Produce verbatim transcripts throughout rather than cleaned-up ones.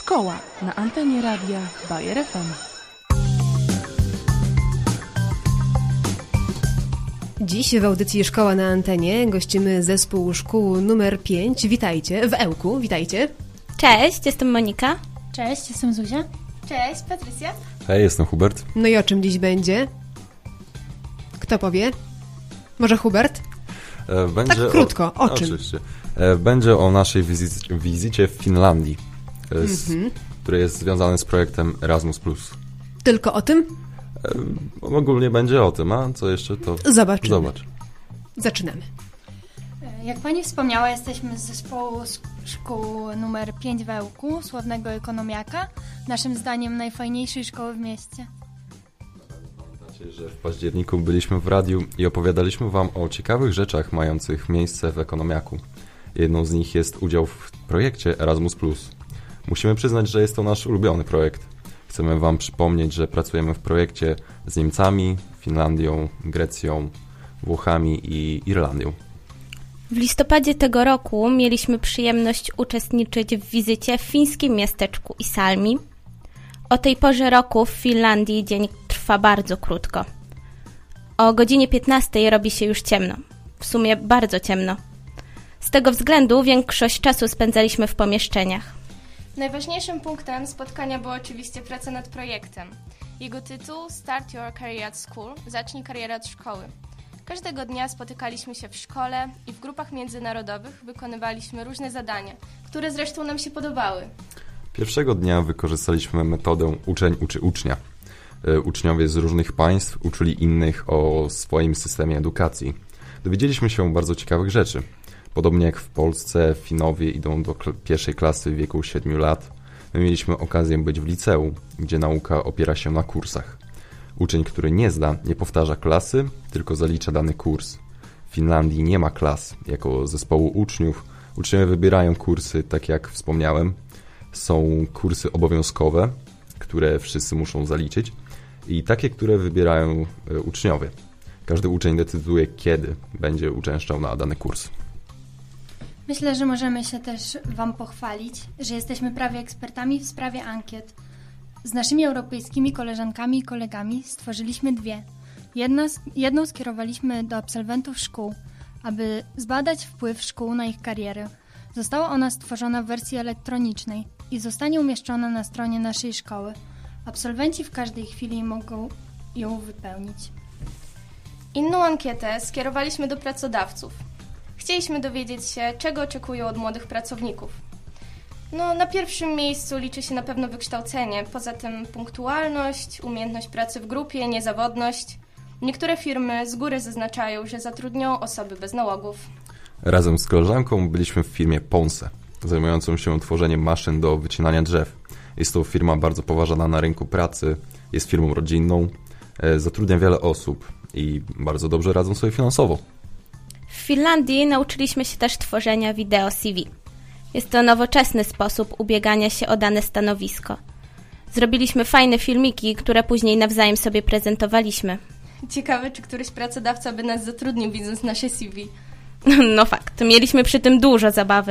Szkoła na antenie radia Bayer F M. Dziś w audycji Szkoła na antenie gościmy zespół szkół numer pięć. Witajcie, w Ełku, witajcie. Cześć, jestem Monika. Cześć, jestem Zuzia. Cześć, Patrycja. Hej, jestem Hubert. No i o czym dziś będzie? Kto powie? Może Hubert? E, będzie tak krótko, o, o czym? Oczywiście. E, będzie o naszej wizycie, wizycie w Finlandii, e, z, mm-hmm. który jest związany z projektem Erasmus plus. Tylko o tym? E, ogólnie będzie o tym, a co jeszcze to Zobaczymy. Zobacz. Zaczynamy. Jak pani wspomniała, jesteśmy z zespołu szkół numer pięć w Ełku, sławnego ekonomiaka, naszym zdaniem najfajniejszej szkoły w mieście. Pamiętacie, że w październiku byliśmy w radiu i opowiadaliśmy wam o ciekawych rzeczach mających miejsce w ekonomiaku. Jedną z nich jest udział w projekcie Erasmus plus. Musimy przyznać, że jest to nasz ulubiony projekt. Chcemy wam przypomnieć, że pracujemy w projekcie z Niemcami, Finlandią, Grecją, Włochami i Irlandią. W listopadzie tego roku mieliśmy przyjemność uczestniczyć w wizycie w fińskim miasteczku Iisalmi. O tej porze roku w Finlandii dzień trwa bardzo krótko. O godzinie piętnastej robi się już ciemno. W sumie bardzo ciemno. Z tego względu większość czasu spędzaliśmy w pomieszczeniach. Najważniejszym punktem spotkania była oczywiście praca nad projektem. Jego tytuł Start Your Career at School – Zacznij karierę od szkoły. Każdego dnia spotykaliśmy się w szkole i w grupach międzynarodowych wykonywaliśmy różne zadania, które zresztą nam się podobały. Pierwszego dnia wykorzystaliśmy metodę uczeń uczy ucznia. Uczniowie z różnych państw uczyli innych o swoim systemie edukacji. Dowiedzieliśmy się bardzo ciekawych rzeczy. Podobnie jak w Polsce, Finowie idą do kl- pierwszej klasy w wieku siedmiu lat. My mieliśmy okazję być w liceum, gdzie nauka opiera się na kursach. Uczeń, który nie zda, nie powtarza klasy, tylko zalicza dany kurs. W Finlandii nie ma klas. Jako zespołu uczniów uczniowie wybierają kursy, tak jak wspomniałem. Są kursy obowiązkowe, które wszyscy muszą zaliczyć i takie, które wybierają uczniowie. Każdy uczeń decyduje, kiedy będzie uczęszczał na dany kurs. Myślę, że możemy się też wam pochwalić, że jesteśmy prawie ekspertami w sprawie ankiet. Z naszymi europejskimi koleżankami i kolegami stworzyliśmy dwie. Jedna, jedną skierowaliśmy do absolwentów szkół, aby zbadać wpływ szkół na ich karierę. Została ona stworzona w wersji elektronicznej i zostanie umieszczona na stronie naszej szkoły. Absolwenci w każdej chwili mogą ją wypełnić. Inną ankietę skierowaliśmy do pracodawców. Chcieliśmy dowiedzieć się, czego oczekują od młodych pracowników. No, na pierwszym miejscu liczy się na pewno wykształcenie, poza tym punktualność, umiejętność pracy w grupie, niezawodność. Niektóre firmy z góry zaznaczają, że zatrudnią osoby bez nałogów. Razem z koleżanką byliśmy w firmie Ponce, zajmującą się tworzeniem maszyn do wycinania drzew. Jest to firma bardzo poważana na rynku pracy, jest firmą rodzinną, zatrudnia wiele osób i bardzo dobrze radzą sobie finansowo. W Finlandii nauczyliśmy się też tworzenia wideo C V. Jest to nowoczesny sposób ubiegania się o dane stanowisko. Zrobiliśmy fajne filmiki, które później nawzajem sobie prezentowaliśmy. Ciekawe, czy któryś pracodawca by nas zatrudnił, widząc nasze C V. No fakt, mieliśmy przy tym dużo zabawy.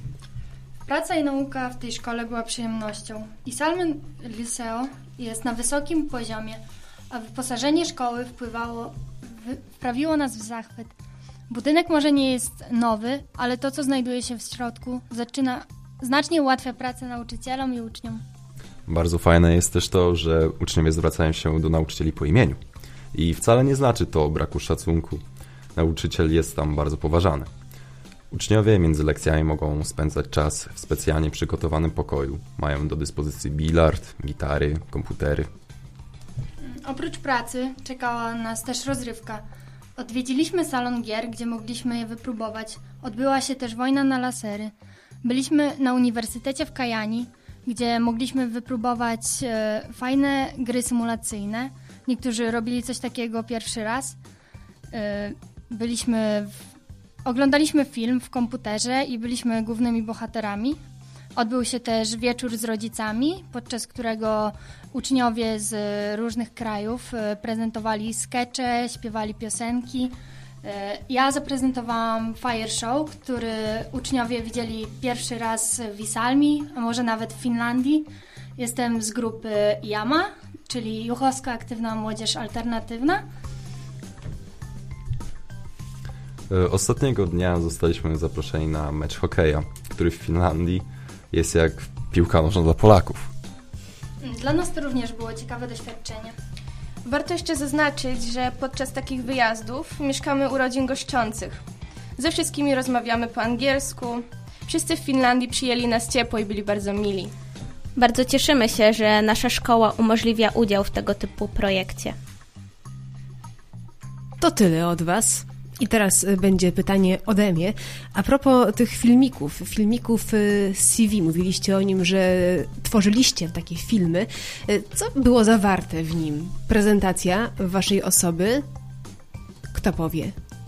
Praca i nauka w tej szkole była przyjemnością. Iisalmen Liceo jest na wysokim poziomie, a wyposażenie szkoły wpływało, wprawiło nas w zachwyt. Budynek może nie jest nowy, ale to, co znajduje się w środku, zaczyna, znacznie ułatwia pracę nauczycielom i uczniom. Bardzo fajne jest też to, że uczniowie zwracają się do nauczycieli po imieniu. I wcale nie znaczy to braku szacunku. Nauczyciel jest tam bardzo poważany. Uczniowie między lekcjami mogą spędzać czas w specjalnie przygotowanym pokoju. Mają do dyspozycji bilard, gitary, komputery. Oprócz pracy czekała nas też rozrywka. Odwiedziliśmy salon gier, gdzie mogliśmy je wypróbować. Odbyła się też wojna na lasery. Byliśmy na Uniwersytecie w Kajani, gdzie mogliśmy wypróbować e, fajne gry symulacyjne. Niektórzy robili coś takiego pierwszy raz. E, byliśmy w, oglądaliśmy film w komputerze i byliśmy głównymi bohaterami. Odbył się też wieczór z rodzicami, podczas którego uczniowie z różnych krajów prezentowali skecze, śpiewali piosenki. Ja zaprezentowałam Fire Show, który uczniowie widzieli pierwszy raz w Isalmi, a może nawet w Finlandii. Jestem z grupy JAMA, czyli Juchowska Aktywna Młodzież Alternatywna. Ostatniego dnia zostaliśmy zaproszeni na mecz hokeja, który w Finlandii jest jak piłka nożna dla Polaków. Dla nas to również było ciekawe doświadczenie. Warto jeszcze zaznaczyć, że podczas takich wyjazdów mieszkamy u rodzin goszczących. Ze wszystkimi rozmawiamy po angielsku. Wszyscy w Finlandii przyjęli nas ciepło i byli bardzo mili. Bardzo cieszymy się, że nasza szkoła umożliwia udział w tego typu projekcie. To tyle od Was. I teraz będzie pytanie ode mnie. A propos tych filmików, filmików C V, mówiliście o nim, że tworzyliście takie filmy. Co było zawarte w nim? Prezentacja Waszej osoby? Kto powie?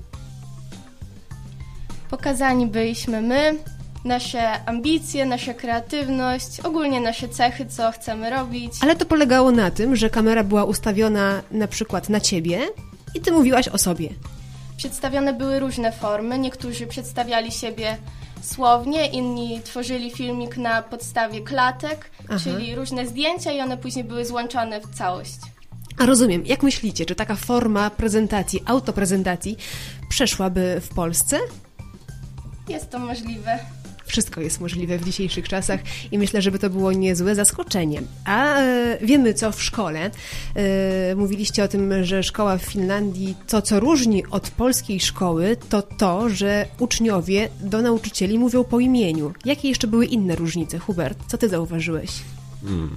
Pokazani byliśmy my, nasze ambicje, nasza kreatywność, ogólnie nasze cechy, co chcemy robić. Ale to polegało na tym, że kamera była ustawiona na przykład na Ciebie i Ty mówiłaś o sobie. Przedstawione były różne formy. Niektórzy przedstawiali siebie słownie, inni tworzyli filmik na podstawie klatek, Aha. czyli różne zdjęcia i one później były złączone w całość. A rozumiem. Jak myślicie, czy taka forma prezentacji, autoprezentacji przeszłaby w Polsce? Jest to możliwe. Wszystko jest możliwe w dzisiejszych czasach i myślę, żeby to było niezłe zaskoczenie. A e, wiemy, co w szkole. E, mówiliście o tym, że szkoła w Finlandii, to co różni od polskiej szkoły, to to, że uczniowie do nauczycieli mówią po imieniu. Jakie jeszcze były inne różnice? Hubert, co ty zauważyłeś? Hmm.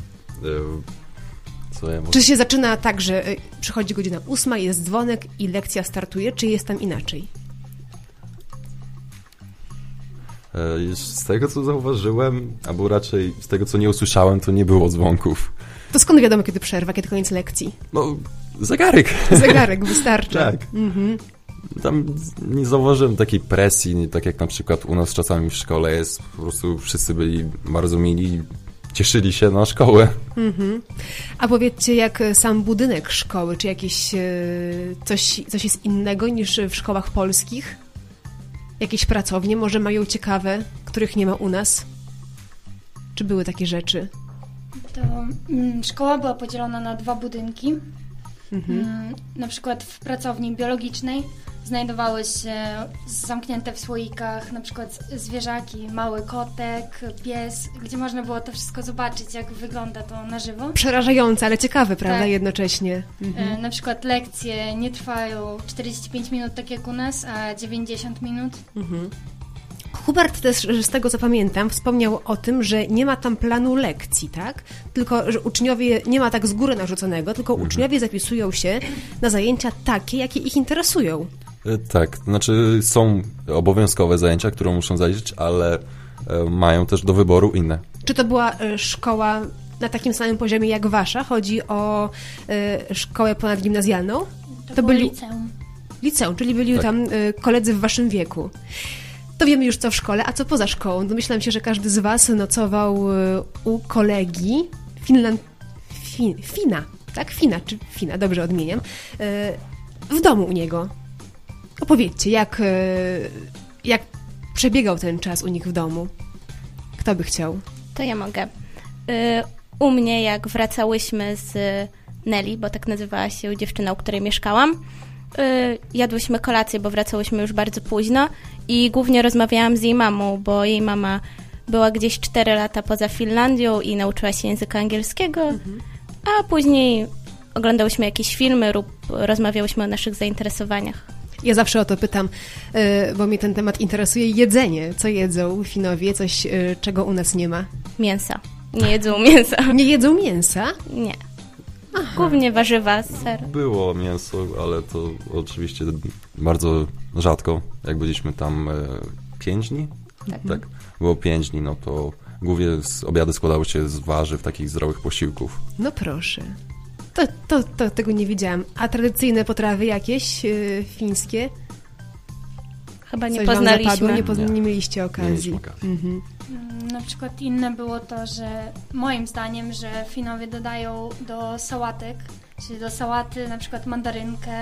Co ja Czy się zaczyna tak, że przychodzi godzina ósma, jest dzwonek i lekcja startuje, czy jest tam inaczej? Z tego, co zauważyłem, albo raczej z tego, co nie usłyszałem, to nie było dzwonków. To skąd wiadomo, kiedy przerwa, kiedy koniec lekcji? No, zegarek. Zegarek wystarczy. Tak. Mhm. Tam nie zauważyłem takiej presji, tak jak na przykład u nas czasami w szkole jest. Po prostu wszyscy byli bardzo mili, cieszyli się na szkołę. Mhm. A powiedzcie, jak sam budynek szkoły, czy jakieś coś, coś jest innego niż w szkołach polskich? Jakieś pracownie może mają ciekawe, których nie ma u nas? Czy były takie rzeczy? To mm, szkoła była podzielona na dwa budynki. Mhm. Mm, na przykład w pracowni biologicznej znajdowały się zamknięte w słoikach na przykład zwierzaki, mały kotek, pies, gdzie można było to wszystko zobaczyć, jak wygląda to na żywo. Przerażające, ale ciekawe, prawda, tak. jednocześnie. Mhm. E, na przykład lekcje nie trwają czterdzieści pięć minut, tak jak u nas, a dziewięćdziesiąt minut. Mhm. Hubert też, z tego co pamiętam, wspomniał o tym, że nie ma tam planu lekcji, tak? Tylko, że uczniowie, nie ma tak z góry narzuconego, tylko mhm. uczniowie zapisują się na zajęcia takie, jakie ich interesują. Tak, to znaczy są obowiązkowe zajęcia, które muszą zaliczyć, ale mają też do wyboru inne. Czy to była szkoła na takim samym poziomie jak wasza? Chodzi o szkołę ponadgimnazjalną? To, to byli liceum. Liceum, czyli byli tak. tam koledzy w waszym wieku. To wiemy już co w szkole, a co poza szkołą? Domyślam się, że każdy z was nocował u kolegi Finland... Fin... Fina, tak? Fina, czy Fina, dobrze odmieniam. W domu u niego. Opowiedzcie, jak, jak przebiegał ten czas u nich w domu? Kto by chciał? To ja mogę. U mnie, jak wracałyśmy z Nelly, bo tak nazywała się dziewczyna, u której mieszkałam, jadłyśmy kolację, bo wracałyśmy już bardzo późno i głównie rozmawiałam z jej mamą, bo jej mama była gdzieś cztery lata poza Finlandią i nauczyła się języka angielskiego, mhm. a później oglądałyśmy jakieś filmy lub rozmawiałyśmy o naszych zainteresowaniach. Ja zawsze o to pytam, bo mnie ten temat interesuje. Jedzenie. Co jedzą Finowie? Coś, czego u nas nie ma? Mięsa. Nie jedzą mięsa. Nie jedzą mięsa? Nie. Aha. Głównie warzywa, ser. Było mięso, ale to oczywiście bardzo rzadko. Jak byliśmy tam e, pięć dni? Tak. tak. Było pięć dni, no to głównie z, obiady składały się z warzyw, takich zdrowych posiłków. No proszę. To, to, to tego nie wiedziałam. A tradycyjne potrawy jakieś yy, fińskie? Chyba nie Coś poznaliśmy. Wam zapadło? Nie, poz- nie mieliście okazji. Nie okazji. Mhm. Na przykład inne było to, że moim zdaniem, że Finowie dodają do sałatek, czyli do sałaty na przykład mandarynkę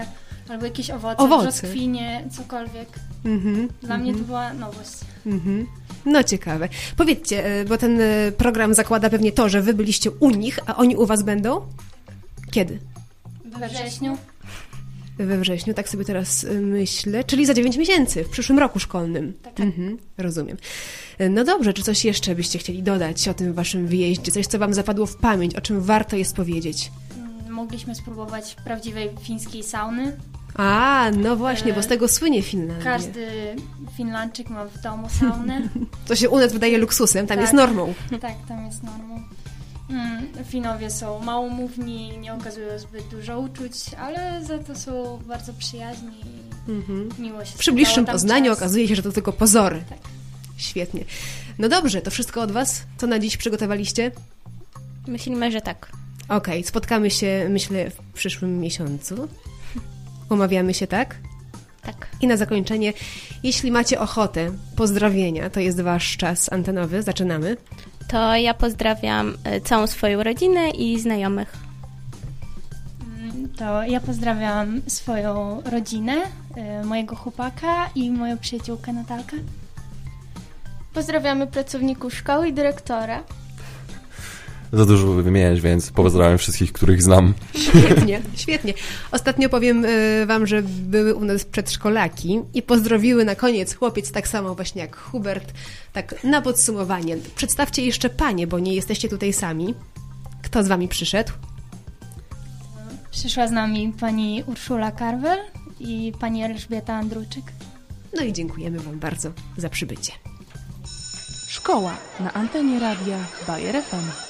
albo jakieś owoce, Owoce. brzoskwinie, cokolwiek. Mhm. Dla mnie to była nowość. Mhm. No ciekawe. Powiedzcie, e, bo ten e, program zakłada pewnie to, że wy byliście u nich, a oni u was będą? Kiedy? We wrześniu. We wrześniu, tak sobie teraz e, myślę. Czyli za dziewięć miesięcy, w przyszłym roku szkolnym. Tak. Mhm, rozumiem. E, No dobrze, czy coś jeszcze byście chcieli dodać o tym waszym wyjeździe? Coś, co wam zapadło w pamięć, o czym warto jest powiedzieć? Mm, Mogliśmy spróbować prawdziwej fińskiej sauny. A, no właśnie, E, bo z tego słynie Finlandia. Każdy Finlandczyk ma w domu saunę. To się u nas wydaje luksusem, tam Tak. jest normą. Tak, tam jest normą. Mm, Finowie są małomówni, nie okazują zbyt dużo uczuć, ale za to są bardzo przyjaźni i Mhm. miło się Przy bliższym spędzało tam poznaniu czas. okazuje się, że to tylko pozory. Tak. Świetnie. No dobrze, to wszystko od was? Co na dziś przygotowaliście? Myślimy, że tak. Okej, spotkamy się, myślę, w przyszłym miesiącu. Umawiamy się, tak? Tak. I na zakończenie, jeśli macie ochotę, pozdrowienia, to jest wasz czas antenowy. Zaczynamy. To ja pozdrawiam e, całą swoją rodzinę i znajomych. Mm, To ja pozdrawiam swoją rodzinę, y, mojego chłopaka i moją przyjaciółkę Natalkę. Pozdrawiamy pracowników szkoły i dyrektora. Za dużo wymieniać, więc pozdrawiam wszystkich, których znam. Świetnie, świetnie. Ostatnio powiem y, wam, że były u nas przedszkolaki i pozdrowiły na koniec chłopiec tak samo właśnie jak Hubert. Tak na podsumowanie. Przedstawcie jeszcze panie, bo nie jesteście tutaj sami. Kto z wami przyszedł? Przyszła z nami pani Urszula Karwel i pani Elżbieta Andruczyk. No i dziękujemy wam bardzo za przybycie. Szkoła na antenie radia Bayer F M.